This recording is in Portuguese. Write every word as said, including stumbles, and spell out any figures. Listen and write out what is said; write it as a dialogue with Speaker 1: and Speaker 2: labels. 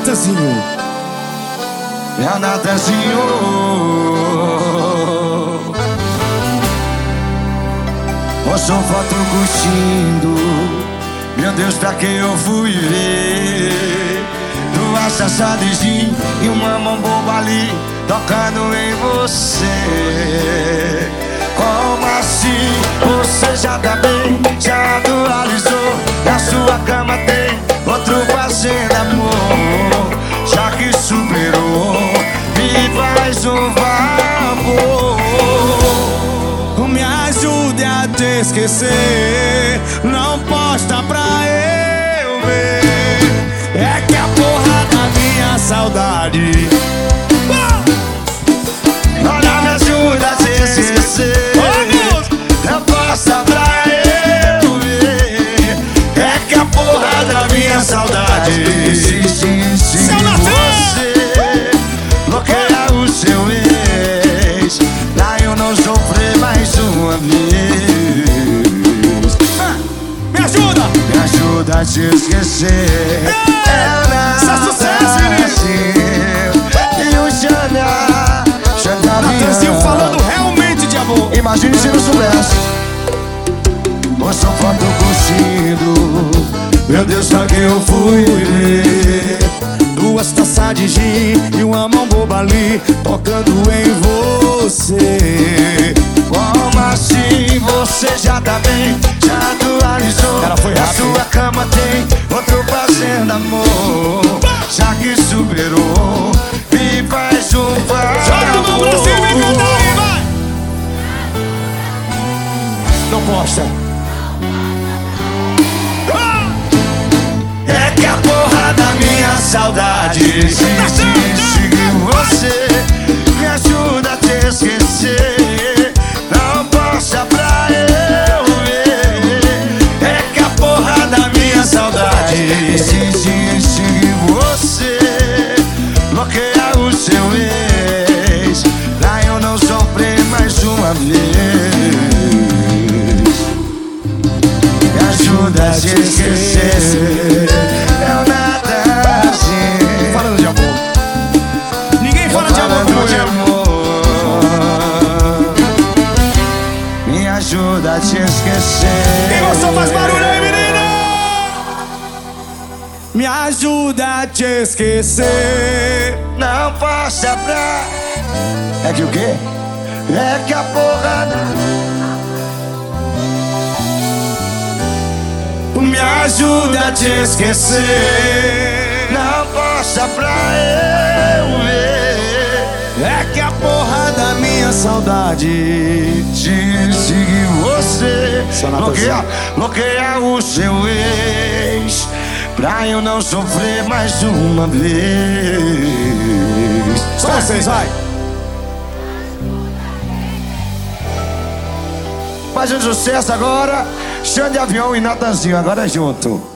Speaker 1: Natanzinho.
Speaker 2: É o Natanzinho. Posso foto curtindo. Meu Deus, pra que eu fui ver? Duas taças de gin e uma mão boba ali tocando em você. Como assim? Você já tá bem, já atualizou. Na sua cama tem outro fazendo amor. Já que superou, me faz um favor.
Speaker 1: Me ajude a te esquecer. Não posta pra eu ver. É que a porra da minha saudade.
Speaker 2: Olha, me ajuda a te esquecer. Não posta pra eu ver. É que a porra da minha saudade insiste em você. Bloqueia o seu ex pra eu não sofrer mais uma vez.
Speaker 1: Me ajuda!
Speaker 2: Me ajuda a te esquecer. É o Natanzinho e o Xanda.
Speaker 1: Natanzinho falando realmente de amor.
Speaker 2: Imagine se não soubesse. Mostrou foto curtindo. Meu Deus, pra que eu fui ver?
Speaker 1: Duas taças de gin e uma mão boba ali tocando em você.
Speaker 2: Como assim? Você já tá bem, já atualizou.
Speaker 1: Ela foi
Speaker 2: Na
Speaker 1: rápido.
Speaker 2: sua cama tem outro fazendo amor. Já que superou, me faz um favor.
Speaker 1: Joga a mão pra cima e canta aí, vai! Não posta.
Speaker 2: É que a porra da minha saudade existe em você. Me ajuda a te esquecer. Não possa pra eu ver. É que a porra da minha saudade existe em você. Bloqueia o seu ex pra eu não sofrer mais uma vez. Me ajuda a te esquecer. É o Natanzinho
Speaker 1: Falando de amor. Ninguém fala de amor como
Speaker 2: de
Speaker 1: eu.
Speaker 2: amor. Me ajuda a te esquecer.
Speaker 1: Quem gostou faz barulho aí, menino! Me ajuda a te esquecer.
Speaker 2: Não passa pra... É que o quê? É que a porra da...
Speaker 1: Me ajuda a te esquecer.
Speaker 2: Não passa pra eu ver.
Speaker 1: É que a porra da minha saudade
Speaker 2: Te seguir você.
Speaker 1: Só Natanzinho.
Speaker 2: Bloqueia, bloqueia o seu ex pra eu não sofrer mais uma vez.
Speaker 1: Só vocês, vai!
Speaker 2: Mais um sucesso agora. Xande Avião e Natanzinho, agora junto.